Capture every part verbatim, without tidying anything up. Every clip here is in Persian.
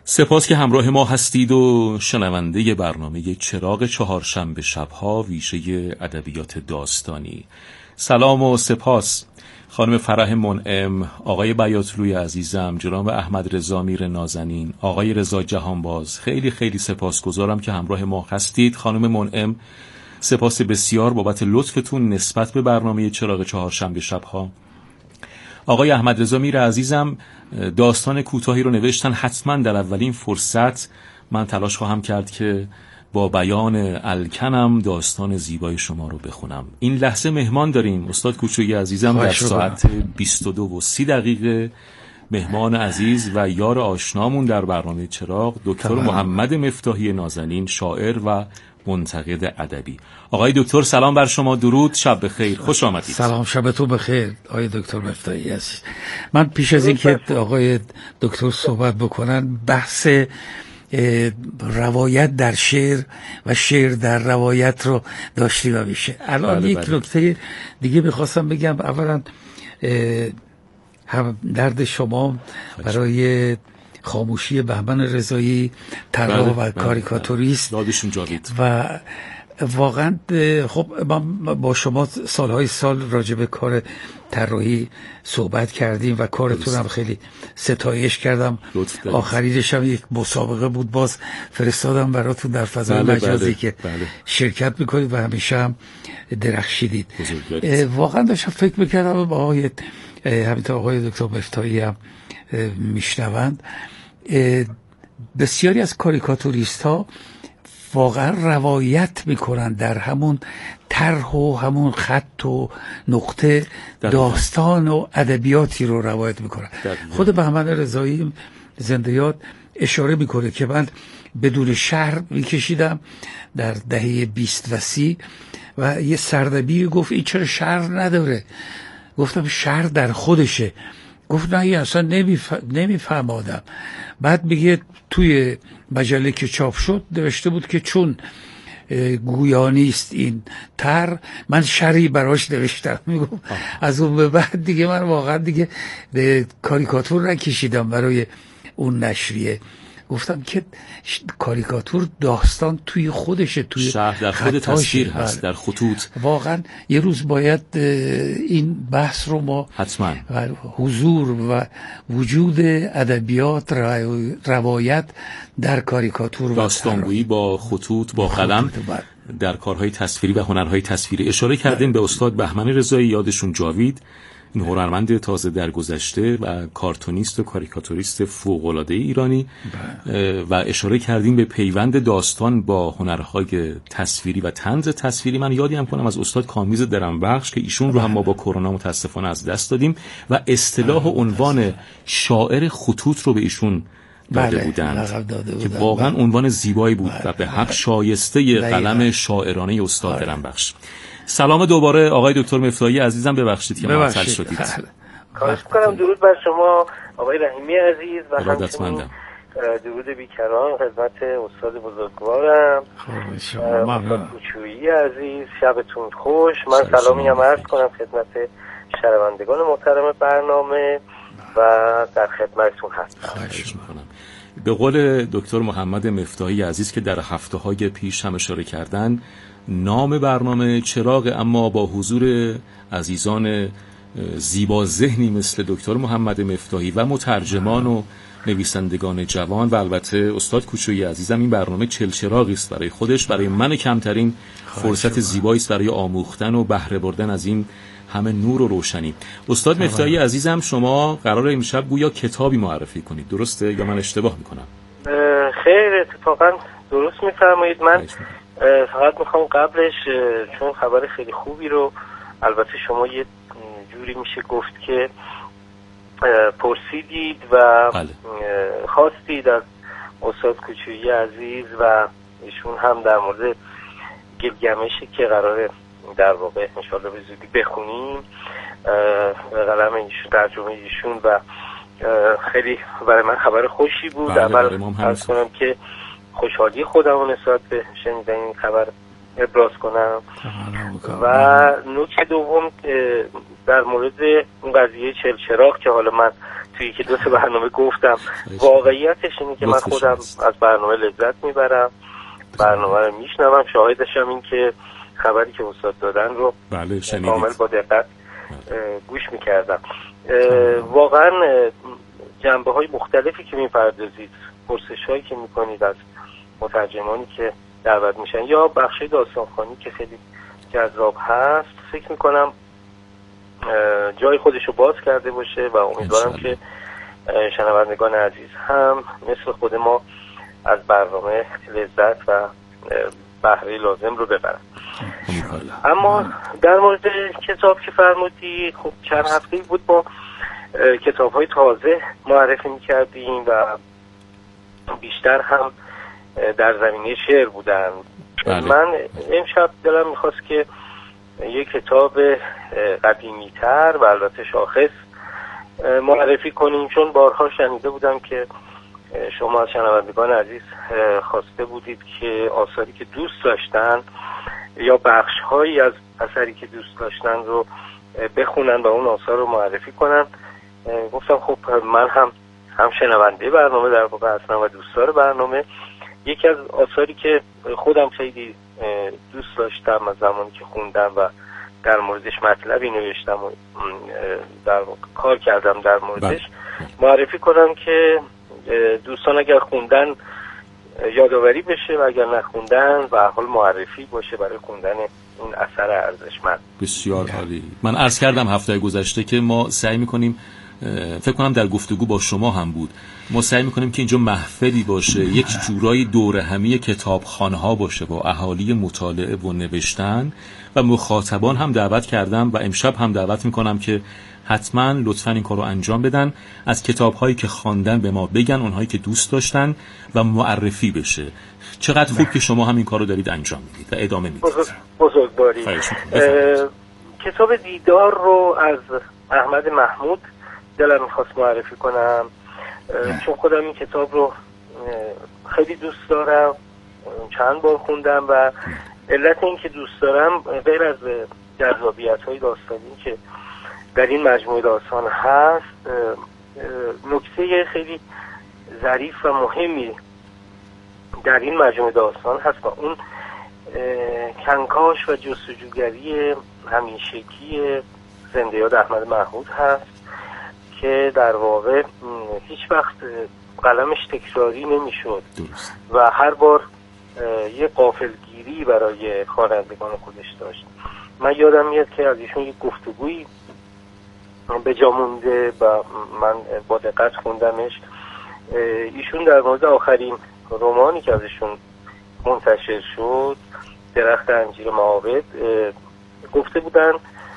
سپاس که همراه ما هستید و شنونده برنامه چراغ چهارشنبه شبها ویژه ادبیات داستانی. سلام و سپاس خانم فرح منعم، آقای بیاتلوی عزیزم، جناب احمد رضا میر نازنین، آقای رضا جهانباز، خیلی خیلی سپاسگزارم که همراه ما هستید. خانم منعم، سپاس بسیار بابت لطفتون نسبت به برنامه چراغ چهارشنبه شبها. آقای احمد رضا میر عزیزم داستان کوتاهی رو نوشتن. حتما در اولین فرصت من تلاش خواهم کرد که با بیان الکنم داستان زیبای شما رو بخونم. این لحظه مهمان داریم استاد کوچویی عزیزم در ساعت بیست و دو و سی دقیقه. مهمان عزیز و یار آشنامون در برنامه چراغ دکتر محمد مفتاحی نازنین، شاعر و منتقد ادبی. آقای دکتر سلام بر شما، درود، شب بخیر، خوش آمدید. سلام، شبتون بخیر آقای دکتر مفتاحی عزیز. من پیش از اینکه آقای دکتر صحبت بکنن بحث روایت در شعر و شعر در روایت رو داشتیم و میشه. الان بله یک بله. نکته دیگه میخواستم بگم. اولا هم درد شما برای خاموشی بهمن رضایی طراح بله، و کاریکاتوریست دادشون جاوید و واقعا خب من با شما سالهای سال راجع به کار طراحی صحبت کردیم و کارتون هم خیلی ستایش کردم. آخریش هم یک مسابقه بود، باز فرستادم براتون در فضای بله مجازی بله، که بله. شرکت میکنید و همیشه هم درخشیدید. واقعا داشتم فکر میکردم با آقای همینطور آقای دکتر مفتاحی هم میشنوند، بسیاری از کاریکاتوریست ها واقعا روایت میکنن در همون طرح و همون خط و نقطه، داستان و ادبیاتی رو روایت میکنن. خود بهمن رضایی زنده یاد اشاره میکنه که من بدون شهر میکشیدم در دهه بیست و سی و یه سردبیر گفت این چرا شهر نداره؟ گفتم شهر در خودشه. گفت نه اصلا نمیف... نمیفهمادم. بعد میگه توی مجله که چاپ شد نوشته بود که چون گویانیست این تر، من شرعی براش نوشتم. میگم از اون به بعد دیگه من واقعا دیگه کاریکاتور نکشیدم برای اون نشریه. گفتم که کاریکاتور داستان توی خودشه، توی شهر در خود تصویر هست، در خطوط. واقعا یه روز باید این بحث رو ما حتما حضور و وجود ادبیات روایت در کاریکاتور، داستانگویی با خطوط، با قلم در کارهای تصویری و هنرهای تصویری. اشاره کردین به استاد بهمن رضایی، یادشون جاوید، این هنرمند تازه درگذشته و کارتونیست و کاریکاتوریست فوق‌العاده ایرانی و اشاره کردیم به پیوند داستان با هنرهای تصویری و طنز تصویری. من یادی هم کنم از استاد کامیز درمبخش که ایشون رو هم ما با کرونا متاسفانه از دست دادیم و اصطلاح و عنوان شاعر خطوط رو به ایشون داده بله، بودند داده که بودن. واقعا عنوان زیبایی بود بله، و به حق بله. شایسته قلم شاعرانه استاد درمبخش. سلام دوباره آقای دکتر مفتاحی عزیزم، ببخشید که معطل شدید. خواهش می‌کنم. درود بر شما آقای رحیمی عزیز و همچنین درود بیکران خدمت استاد بزرگوارم استاد کوچویی عزیز. شبتون خوش. من سلامی هم عرض کنم خدمت شنوندگان محترم برنامه و در خدمتتون هستم. خواهش می‌کنم. به قول دکتر محمد مفتاحی عزیز که در هفته‌های پیش هم اشاره کردن، نام برنامه چراغ، اما با حضور عزیزان زیبا ذهنی مثل دکتر محمد مفتاحی و مترجمان و نویسندگان جوان و البته استاد کوچویی عزیزم، این برنامه چلچراغی است برای خودش. برای من کمترین فرصت زیبایی است برای آموختن و بهره بردن از این همه نور و روشنی. استاد مفتاحی عزیزم، شما قراره امشب گویا کتابی معرفی کنید، درسته یا من اشتباه میکنم؟ خیر، اتفاقا درست میفرمایید. من فقط میخوام قبلش، چون خبر خیلی خوبی رو البته شما یه جوری میشه گفت که پرسیدید و بله. خواستید از استاد کوچویی عزیز و ایشون هم در مورد گلگمشی که قراره در واقع انشالله به زودی بخونیم به قلم ایشون، ترجمه ایشون، و خیلی برای من خبر خوشی بود. بله اول عرض کنم که خوشحالی خودم رو نسبت به شنیدن این خبر ابراز کنم و نکته دوم در مورد اون قضیه چلچراغ که حالا من توی که دو تا برنامه گفتم. واقعیتش اینه که من خودم از برنامه لذت میبرم، برنامه رو میشنوم، شاهدشم این که خبری که استاد دادن رو بله کامل با دقت گوش میکردم. واقعا جنبه های مختلفی که میپردازید، پرسش هایی که میکنید از مترجمانی که دعوت میشن یا بخش داستانخوانی که خیلی جذاب هست، فکر میکنم جای خودش رو باز کرده باشه و امیدوارم که شنوندگان عزیز هم مثل خود ما از برنامه لذت و بهره لازم رو ببرن. اما در مورد کتاب که فرمودی، خب چند هفته بود ما کتاب های تازه معرفی میکردیم و بیشتر هم در زمینه شعر بودن. بله. من امشب دلم میخواست که یک کتاب قدیمی تر و البته شاخص معرفی کنیم، چون بارها شنیده بودم که شما از شنوندگان عزیز خواسته بودید که آثاری که دوست داشتن یا بخش هایی از اثری که دوست داشتن رو بخونن و اون آثار رو معرفی کنن. گفتم خب من هم هم شنونده برنامه در واقع هستم و دوستدار برنامه. یکی از آثاری که خودم خیلی دوست داشتم از زمانی که خوندم و در موردش مطلبی نوشتم و در واقع کار کردم در موردش معرفی کنم که دوستان اگر خوندن یادآوری بشه و اگر نخوندن و حال معرفی باشه برای خوندن این اثر ارزشمند. بسیار عالی. من عرض کردم هفته گذشته که ما سعی میکنیم، فکر کنم در گفتگو با شما هم بود، ما سعی میکنیم که اینجا محفلی باشه، یک جورایی دوره همی کتابخانه‌ها باشه با اهالی مطالعه و نوشتن و مخاطبان هم دعوت کردم و امشب هم دعوت میکنم که حتما لطفاً این کارو انجام بدن، از کتاب‌هایی که خواندن به ما بگن، اونهایی که دوست داشتن و معرفی بشه. چقدر خوب که شما هم این کارو دارید انجام میدید و ادامه میدید. بزرگ، بزرگواری. کتاب دیدار رو از احمد محمود دلم میخواست معرفی کنم، چون خودم این کتاب رو خیلی دوست دارم، چند بار خوندم و علت این که دوست دارم غیر از جذابیت‌های داستانی که در این مجموعه داستان هست، نکته خیلی ظریف و مهمی در این مجموعه داستان هست و اون کنکاش و جستجوگری همیشگی زنده یاد احمد محمود هست که در واقع هیچ وقت قلمش تکراری نمیشد و هر بار یه غافلگیری برای خوانندگان خودش داشت. من یادم میاد که از ایشون یک گفتگویی به جا مونده و من با دقت خوندمش. ایشون در مورد آخرین رمانی که ازشون منتشر شد، درخت انجیر معابد، گفته بودن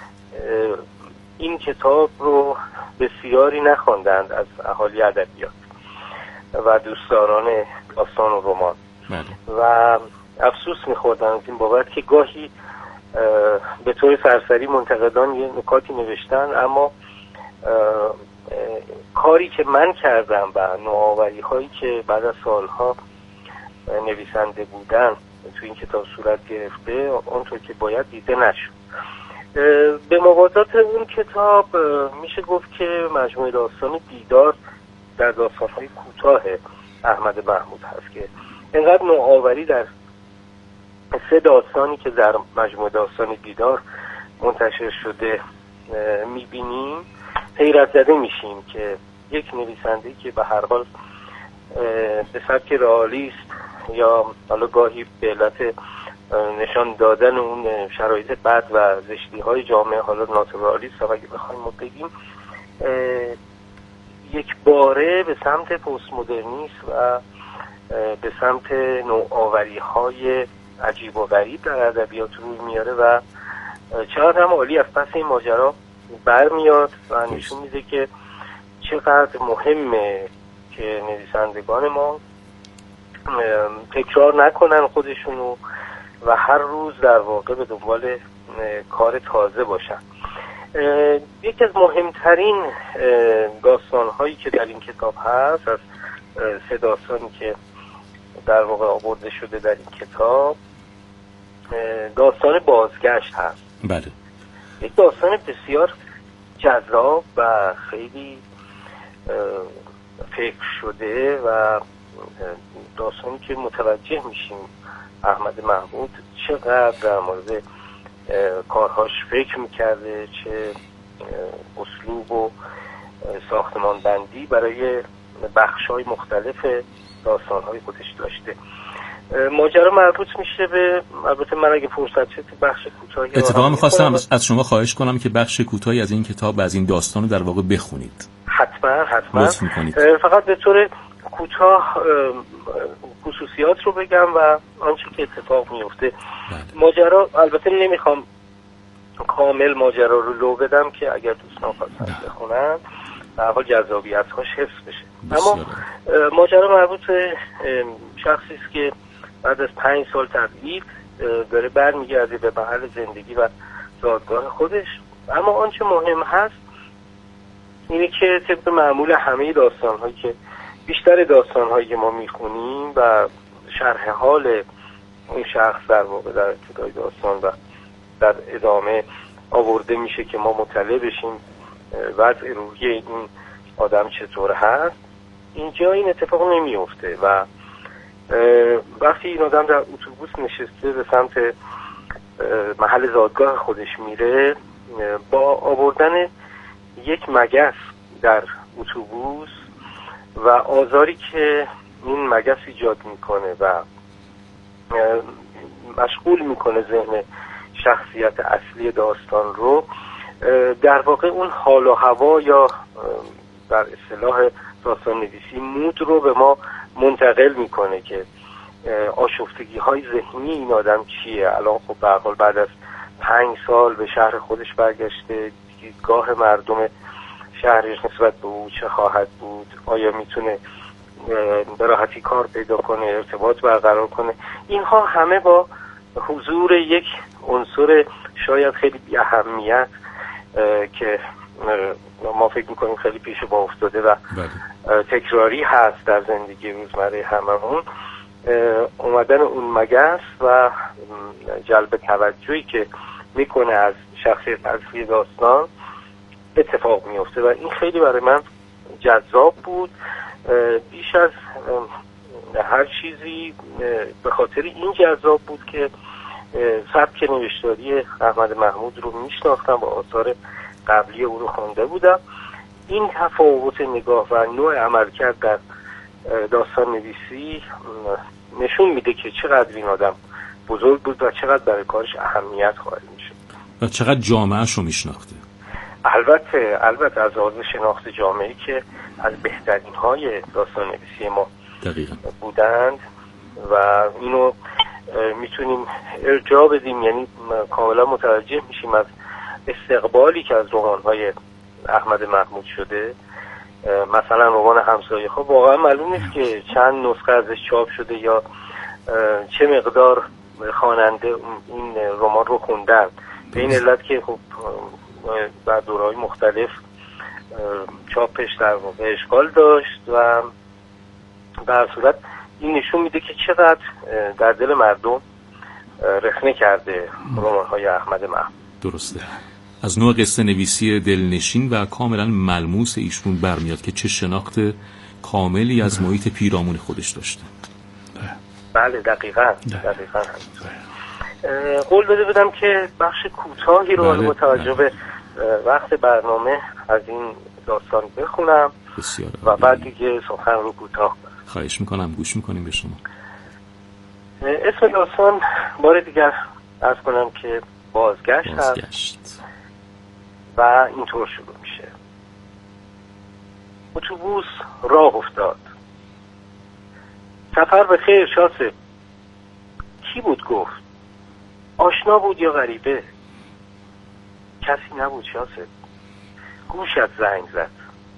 این کتاب رو بسیاری نخواندند از اهالی ادبیات و دوستداران داستان و رمان و افسوس می‌خوردن از این بابت که گاهی به طور سرسری منتقدان یه نکاتی نوشتن، اما کاری که من کردم و نوآوری هایی که بعد از سالها نویسنده بودن تو این کتاب صورت گرفته اونطور که باید دیده نشد. به موازات اون کتاب میشه گفت که مجموعه داستان دیدار در داستان‌های کوتاه احمد محمود هست که اینقدر نوآوری در سه داستانی که در مجموعه داستان دیدار منتشر شده میبینیم حیرت زده میشیم که یک نویسنده که به هر حال به سبک رئالیست یا حالا گاهی به علت نشان دادن اون شرایط بد و زشتی های جامعه، حالا ناتورالیست اگه بخوایم ما بگیم، یک باره به سمت پست مدرنیسم و به سمت نوآوری های عجیب و غریب در ادبیات روی میاره و چقدر هم عالی از پس این ماجرا برمیاد و نشون میده که چقدر مهمه که نویسندگان ما تکرار نکنن خودشونو و هر روز در واقع به دنبال کار تازه باشن. یکی از مهمترین داستان‌هایی که در این کتاب هست، از سه داستانی که در واقع آورده شده در این کتاب، داستان بازگشت هست. بله. یک داستان بسیار جذاب و خیلی فکر شده و داستانی که متوجه میشیم احمد محمود چقدر در مورد کارهاش فکر میکرده، چه اسلوب و ساختمان بندی برای بخش‌های مختلف داستان‌های خودش داشته. ماجرا مربوط میشه به، البته من اگه فرصت شد بخش کوتاهی اتفاقا می‌خواستم از شما خواهش کنم که بخش کوتاهی از این کتاب، از این داستان رو در واقع بخونید. حتما حتما لطف می‌کنید. فقط به طور کوتاه خصوصیات رو بگم و آنچه که اتفاق میفته. ماجرا البته نمیخوام کامل ماجرا رو لو بدم که اگر دوستان خواستن بخونن در حال جذابیت‌هاش حفظ بشه. اما ماجرا مربوط به شخصی است که بعد از پنج سال تبعید داره برمیگرده به محل زندگی و زادگاه خودش. اما آنچه مهم هست اینه که طبق معمول همه داستان‌هایی که بیشتر داستان‌هایی که ما میخونیم و شرح حال اون شخص در واقع در ابتدای داستان و در ادامه آورده میشه که ما مطلع بشیم وضع روحی این آدم چطور هست. اینجا این اتفاق نمیفته و وقتی این آدم در اتوبوس نشسته به سمت محل زادگاه خودش میره، با آوردن یک مگس در اتوبوس و آزاری که این مگس ایجاد میکنه و مشغول میکنه ذهن شخصیت اصلی داستان رو، در واقع اون حال و هوا یا در اصطلاح داستان نویسی مود رو به ما منتقل میکنه که آشفتگی های ذهنی این آدم چیه. الان خب به هر حال بعد از پنج سال به شهر خودش برگشته، دیدگاه مردم شهرش نسبت به او چه خواهد بود، آیا میتونه به راحتی کار پیدا کنه، ارتباط برقرار کنه. اینها همه با حضور یک عنصر شاید خیلی بی اهمیت که ما فکر میکنیم خیلی پیش با افتاده و تکراری هست در زندگی روزمره هممون، اومدن اون مگس و جلب توجهی که میکنه از شخصیت اصلی داستان اتفاق میفته و این خیلی برای من جذاب بود. بیش از هر چیزی به خاطر این جذاب بود که سبک نوشتاری احمد محمود رو میشناختم و آثار قبلی او رو خوانده بودم. این تفاوت نگاه و نوع عملکرد در داستان نویسی نشون میده که چقدر این آدم بزرگ بود و چقدر برای کارش اهمیت قائل میشه و چقدر جامعه‌اش رو میشناخته. البته البته از لحاظ شناخت جامعه‌ای که از بهترین های داستان نویسی ما دقیقاً بودند و اینو میتونیم ارجاع بدیم، یعنی کاملا متوجه میشیم از استقبالی که از رمان‌های احمد محمود شده. مثلا رمان همسایه خب واقعا معلوم نیست که چند نسخه ازش چاپ شده یا چه مقدار خواننده این رمان رو خوندن، به این علت که خب در دوره‌های مختلف چاپش در واقع اشکال داشت و در صورت این نشون میده که چقدر در دل مردم رخنه کرده رمان‌های احمد محمود. درسته. از نوع قصه نویسی دلنشین و کاملا ملموس ایشون برمیاد که چه شناخت کاملی از محیط پیرامون خودش داشته. بله دقیقاً دقیقاً همینطوره. قول بده بدم که بخش کوتاهی رو با توجه به وقت برنامه از این داستان بخونم بسیار و بعد دیگه سخن رو کوتاه کنم. خواهش میکنم، گوش میکنیم به شما. اسم داستان بار دیگر عرض کنم که بازگشت, بازگشت. هست و اینطور شروع میشه. اتوبوس راه افتاد. سفر به خیر شاسب. کی بود گفت؟ آشنا بود یا غریبه؟ کسی نبود شاسب. گوشت زنگ زد.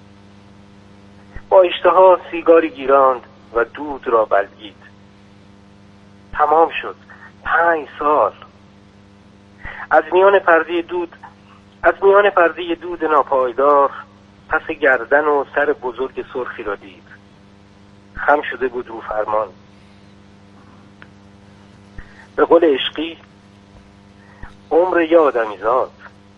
با اشتها سیگاری گیراند و دود را بلعید. تمام شد. پنج سال. از میان پرده دود از میان پرده دود ناپایدار پس گردن و سر بزرگ سرخی را دید. خم شده بود رو فرمان. به قول عشقی عمر یه آدمیزاد.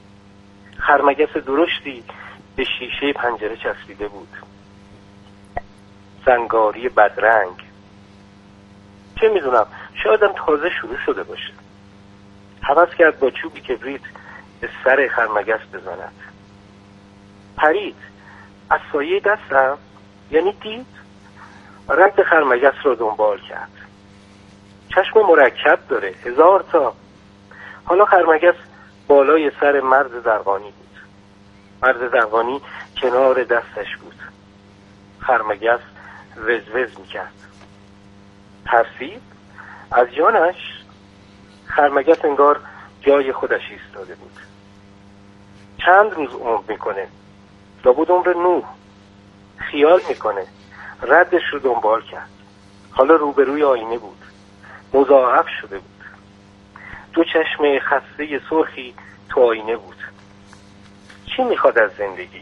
خرمگس درشتی به شیشه پنجره چسبیده بود. زنگاری بدرنگ. چه میدونم، شایدم تازه شروع شده باشه. هوس کرد با چوبی کبریت به سر خرمگس بزند. پرید از سایه دستم، یعنی دید. رد خرمگس را دنبال کرد. چشم مرکب داره، هزار تا. حالا خرمگس بالای سر مرد زرقانی بود. مرد زرقانی کنار دستش بود. خرمگس وزوز میکرد. ترسید از جانش. خرمگس انگار جای خودش ایستاده بود. چند روز عمر میکنه؟ لابد عمر نوح. خیال میکنه. ردش رو دنبال کرد. حالا روبروی آینه بود. مضاعف شده بود. دو چشم خسته سرخی تو آینه بود. چی میخواد از زندگی؟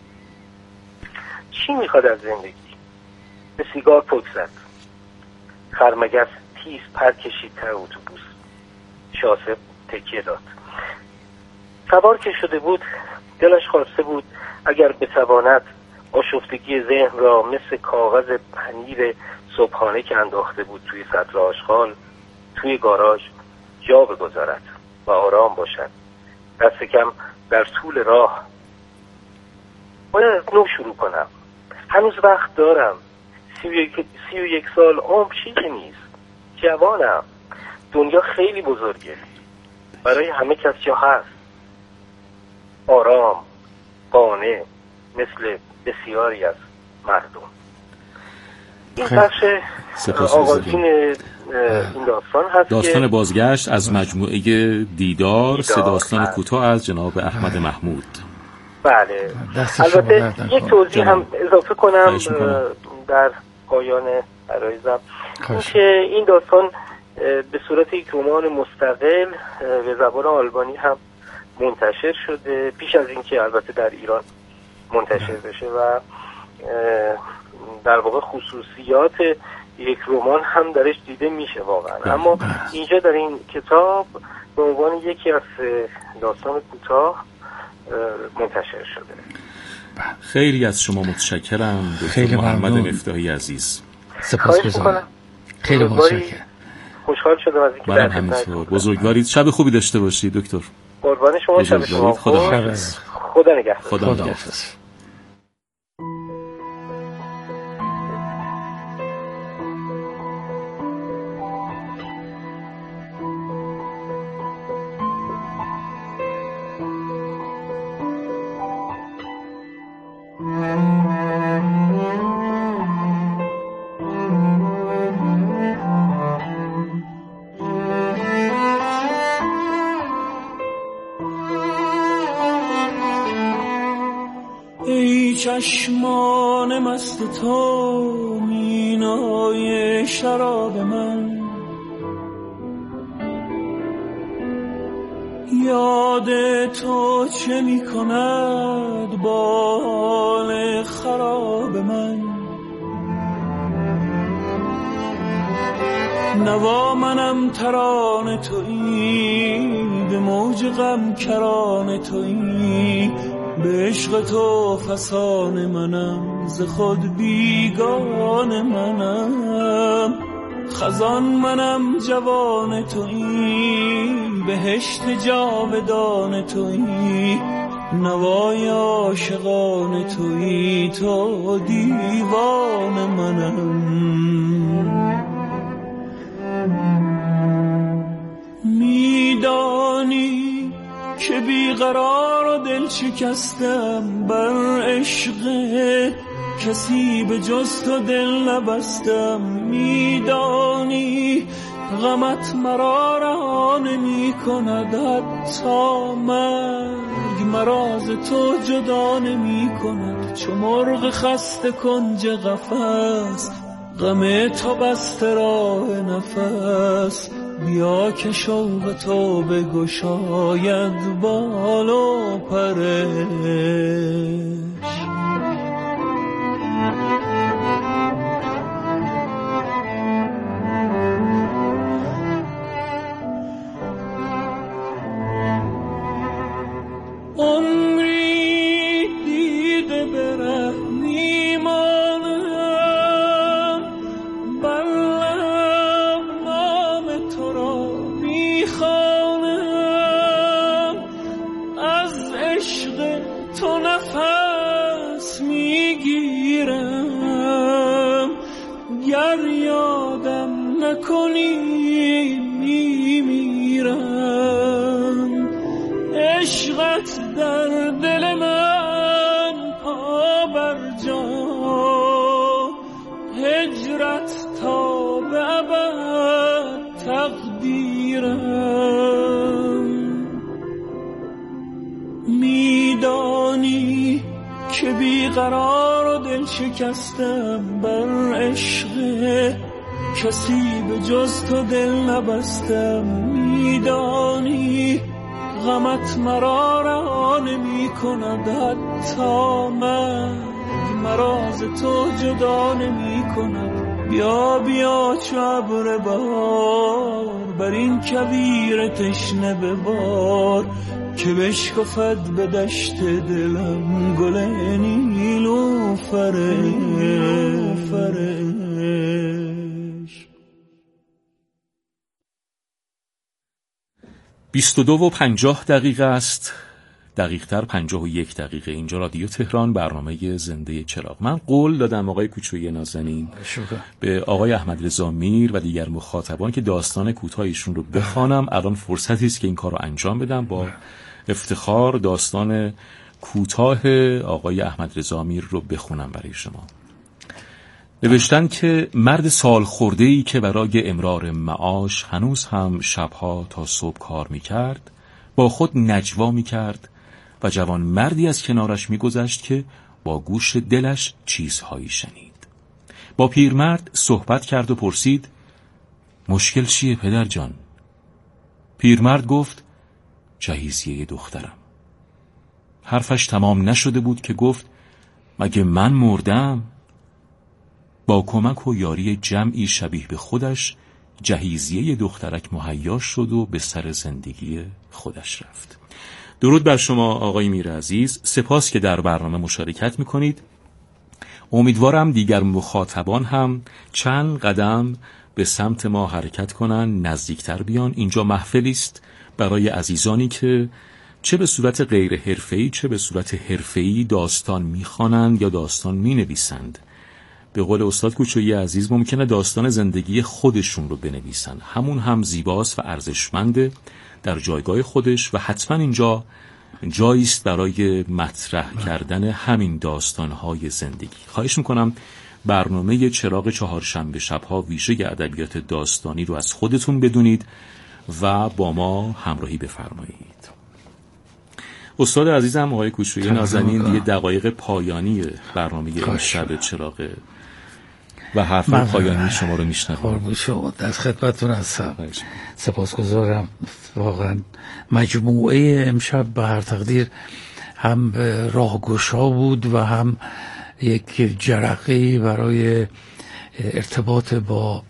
چی میخواد از زندگی؟ به سیگار پک زد. خرمگس تیز پر کشید تا اتوبوس. شاسه تکیه داد. سوار که شده بود دلش خواسته بود اگر بتواند آشفتگی ذهن را مثل کاغذ پنیر صبحانه که انداخته بود توی سطل آشغال توی گاراژ جا بگذارد و آرام باشد. دست کم در طول راه باید از نو شروع کنم. هنوز وقت دارم. سی و یک, سی و یک سال عمر چیزی نیست. جوانم. دنیا خیلی بزرگه. برای همه کس جا هست. آرام، قانع، مثل بسیاری از مردم. این بخش آغازین این داستان هست. داستان بازگشت از مجموعه دیدار, دیدار سه داستان کوتاه از جناب احمد محمود. بله. البته یک توضیح هم اضافه کنم در پایان عرایزم، اینکه این داستان به صورت یک رمان مستقل به زبان آلبانی هم منتشر شده پیش از اینکه البته در ایران منتشر بشه و در واقع خصوصیات یک رمان هم درش دیده میشه واقعا. اما اینجا در این کتاب به عنوان یکی از داستان کوتاه منتشر شده. خیلی از شما متشکرم دکتر محمد مفتاحی عزیز. سپاسگزارم. خیلی متشکرم. خوشحال شدم از اینکه در همینطور. بزرگوارید. شب خوبی داشته باشید دکتر. قربان شما. شب شما خوش. خدا حافظ. خدا نگهدار. خدا حافظ. چشمان مست تو مینای شراب من، یاد تو چه می کند با حال خراب من. نوا منم ترانه تویی، به موج غم کرانه تویی، به عشق تو فسان منم، ز خود بیگان منم. خزان منم جوان تویی، بهشت جاودان تویی، نوای عاشقان تویی، تو دیوان منم. میدانی که بیقرار و دل شکستم، بر عشق کسی به جز تو دل نبستم. میدانی غمت مرا رها نمی کند، حتی مرگ مرا ز تو جدا نمی کند. چو مرغ خسته کنج قفس، غم تو بسته راه نفس. بیا که شوق تو بگشاید بال و پرش. عمری دیده بره میمانم، نکنی میمیرم. عشقت در دل من پا بر جا، هجرت تا به ابد تقدیرم. میدانی که بیقرار و دل شکستم بر عشق کسی به جز تو دل نبستم. میدانی غمت مرا رها نمی کند، حتی من مرا ز تو جدا نمی کند. بیا بیا چو ابر بهار، بر این کویر تشنه ببار، که بشکفد به دشت دلم گل نیلوفرش. بیست و دو و پنجاه دقیقه است، دقیق تر پنجاه و یک دقیقه. اینجا رادیو تهران، برنامه زنده چراغ. من قول دادم آقای کوچویی نازنین به آقای احمد رضا میر و دیگر مخاطبان که داستان کوتاهشون رو بخوانم. الان فرصتی است که این کار رو انجام بدم. با افتخار داستان کوتاه آقای احمد رضا میر رو بخونم برای شما. نوشتن که مرد سال خورده‌ای که برای امرار معاش هنوز هم شبها تا صبح کار می‌کرد، با خود نجوا می‌کرد و جوان مردی از کنارش می‌گذشت که با گوش دلش چیزهایی شنید. با پیرمرد صحبت کرد و پرسید: مشکل چیه پدر جان؟ پیرمرد گفت: جهیزیه دخترم. حرفش تمام نشده بود که گفت: مگه من مردم؟ با کمک و یاری جمعی شبیه به خودش جهیزیه دخترک مهیا شد و به سر زندگی خودش رفت. درود بر شما آقای میر عزیز، سپاس که در برنامه مشارکت میکنید. امیدوارم دیگر مخاطبان هم چند قدم به سمت ما حرکت کنن، نزدیکتر بیان. اینجا محفلی است برای عزیزانی که چه به صورت غیر حرفه‌ای چه به صورت حرفه‌ای داستان میخوانند یا داستان مینویسند. به قول استاد کوچویی عزیز ممکنه داستان زندگی خودشون رو بنویسن، همون هم زیباست و ارزشمنده در جایگاه خودش و حتما اینجا جایی است برای مطرح کردن همین داستان‌های زندگی. خواهش میکنم برنامه چراغ چهارشنبه شب‌ها ویژه ادبیات داستانی رو از خودتون بدونید و با ما همراهی بفرمایید. استاد عزیزم آقای کوچویی نازنین، دیگه دقایق پایانی برنامه امشب چراغ و حرف پایانی شما رو میشنوم. قربون شما، از خدمتتون هستم. سپاسگزارم. واقعا مجموعه امشب به هر تقدیر هم راهگشا بود و هم یک جرقه برای ارتباط با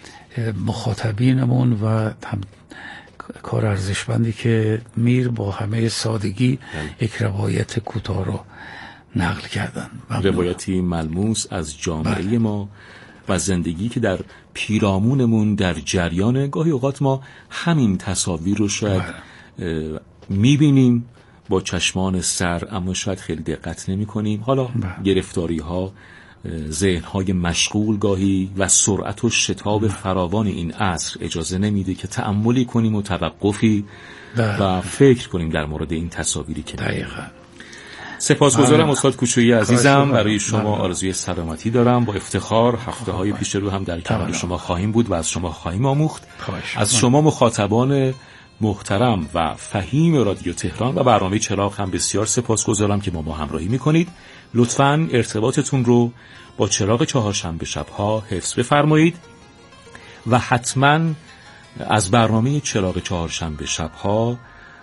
مخاطبینمون و هم کار ارزشمندی که میر با همه سادگی یک روایت کوتاه رو نقل کردن. روایتی ملموس از جامعه بله. ما و زندگی که در پیرامونمون در جریان. گاهی اوقات ما همین تصاویر رو شاید بله. میبینیم با چشمان سر، اما شاید خیلی دقت نمی کنیم. حالا بله. گرفتاری ها، ذهن های مشغول گاهی و سرعت و شتاب بله. فراوان این عصر اجازه نمیده که تأملی کنیم و توقفی بله. و فکر کنیم در مورد این تصاویری که دقیقاً. سپاسگزارم استاد کوچویی عزیزم. برای شما آرزوی سلامتی دارم. با افتخار هفته های پیش رو هم در کنار شما خواهیم بود و از شما خواهیم آموخت. از شما مخاطبان محترم و فهیم رادیو تهران و برنامه چراغ هم بسیار سپاسگزارم که با ما همراهی میکنید. لطفاً ارتباطتون رو با چراغ چهارشنبه شب‌ها حفظ بفرمایید و حتماً از برنامه چراغ چهارشنبه شب‌ها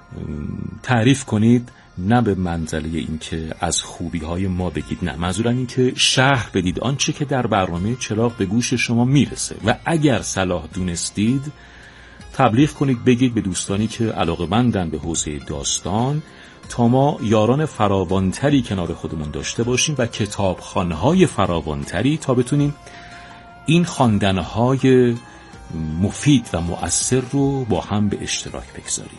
تعریف کنید، نه به منزله این که از خوبی های ما بگید، نه، منظورم این که شرح بدید آنچه که در برنامه چراغ به گوش شما میرسه و اگر صلاح دونستید تبلیغ کنید، بگید به دوستانی که علاقه‌مندن به حوزه داستان تا ما یاران فراوانتری کنار خودمون داشته باشیم و کتابخوان‌های فراوانتری تا بتونیم این خواندن‌های مفید و مؤثر رو با هم به اشتراک بگذاریم.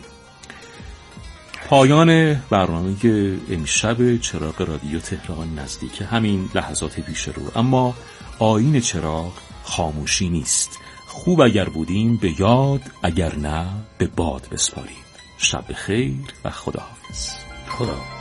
پایان برنامه امشب چراغ رادیو تهران نزدیک همین لحظات پیش رو، اما آیین چراغ خاموشی نیست. خوب اگر بودیم به یاد، اگر نه به باد بسپاریم. شب خیر و خداحافظ. خدا